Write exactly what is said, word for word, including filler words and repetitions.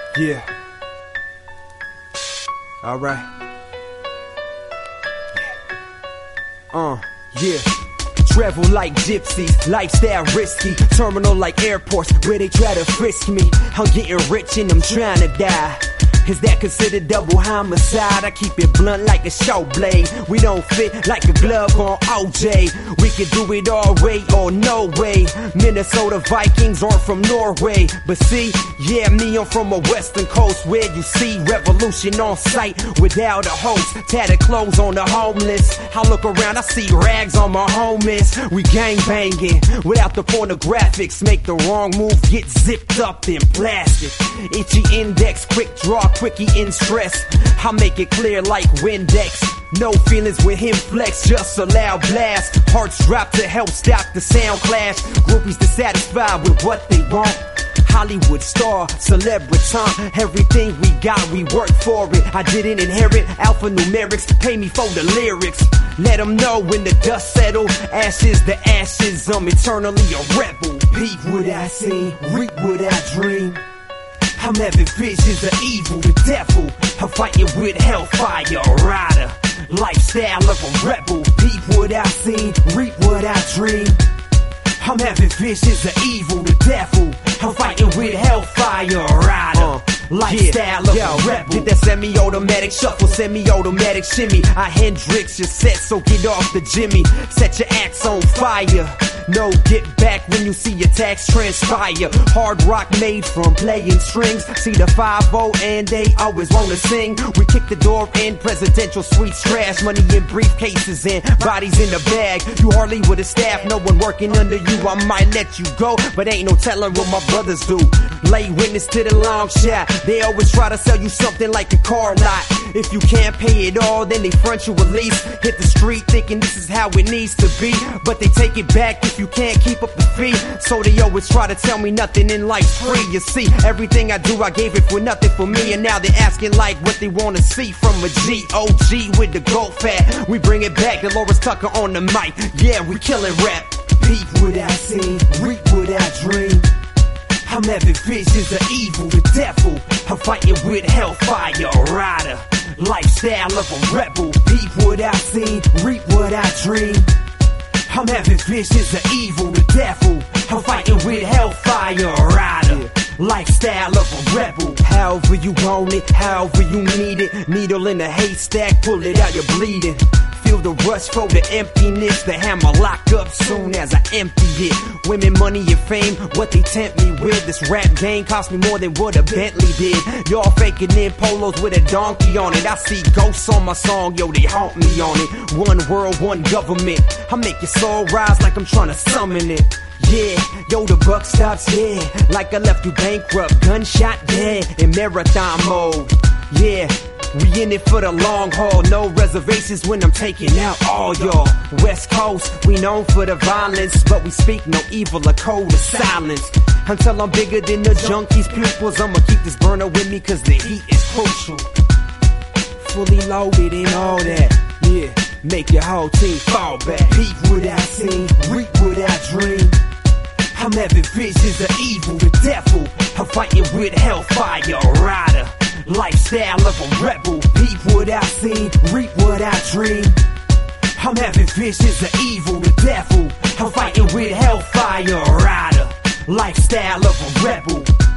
Yeah. Alright. Uh, yeah. Travel like gypsies, lifestyle risky. Terminal like airports where they try to frisk me. I'm getting rich and I'm trying to die. Is that considered double homicide? I keep it blunt like a show blade. We don't fit like a glove on O J. We can do it all way or no way. Minnesota Vikings are from Norway. But see, yeah, me, I'm from a western coast where you see revolution on sight without a host. Tattered clothes on the homeless. I look around, I see rags on my homies. We gang banging without the pornographics. Make the wrong move, get zipped up in plastic. Itchy index, quick draw, quickie in stress. I make it clear like Windex. No feelings with him flex, just a loud blast. Hearts drop to help stop the sound clash. Groupies dissatisfied with what they want. Hollywood star, celebrity, everything we got, we work for it. I didn't inherit alphanumerics, pay me for the lyrics. Let them know when the dust settle, ashes to ashes, I'm eternally a rebel. Peep what I see, reap what I dream. I'm having visions of evil, the devil. I'm fighting with hellfire, rider. Lifestyle of a rebel. Peep what I see, reap what I dream. I'm having visions of evil, the devil. I'm fighting with hellfire, rider. Uh, Lifestyle yeah, of yo, a rebel. Did that semi-automatic shuffle, semi-automatic shimmy. I Hendrix your set, so get off the Jimmy. Set your axe on fire. No, get back when you see attacks transpire. Hard rock made from playing strings. See the five oh and they always wanna sing. We kick the door in, presidential suites, trash money in briefcases and bodies in the bag. You hardly with a staff, no one working under you. I might let you go, but ain't no telling what my brothers do. Lay witness to the long shot. They always try to sell you something like a car lot. If you can't pay it all, then they front you a lease. Hit the street thinking this is how it needs to be, but they take it back if you can't keep up the fee. So they always try to tell me nothing in life's free. You see, everything I do, I gave it for nothing for me, and now they're asking like what they want to see from a G O G with the gold fat. We bring it back, Dolores Tucker on the mic. Yeah, we killing rap. Peep what I see, reap what I dream. I'm having visions of evil, the devil. I'm fighting with hellfire, rider. Lifestyle of a rebel. Peep what I see, reap what I dream. I'm having visions of evil, the devil. I'm fighting with hellfire, rider. Lifestyle of a rebel. However you want it, however you need it. Needle in a haystack, pull it out, you're bleeding. Feel the rush for the emptiness. The hammer lock up soon as I empty it. Women, money, and fame, what they tempt me with. This rap game cost me more than what a Bentley did. Y'all faking in polos with a donkey on it. I see ghosts on my song, yo, they haunt me on it. One world, one government. I make your soul rise like I'm trying to summon it. Yeah, yo, the buck stops, yeah. Like I left you bankrupt, gunshot dead in marathon mode. Yeah, we in it for the long haul. No reservations when I'm taking out all y'all. West Coast, we known for the violence, but we speak no evil, a code of silence. Until I'm bigger than the junkies' pupils, I'ma keep this burner with me cause the heat is crucial. Fully loaded and all that, yeah. Make your whole team fall back. Peep what I see, reap what I dream. I'm having visions of evil, the devil. I'm fighting with hellfire, rider. Lifestyle of a rebel. Peep what I see, reap what I dream. I'm having visions of evil, the devil. I'm fighting with hellfire, rider. Lifestyle of a rebel.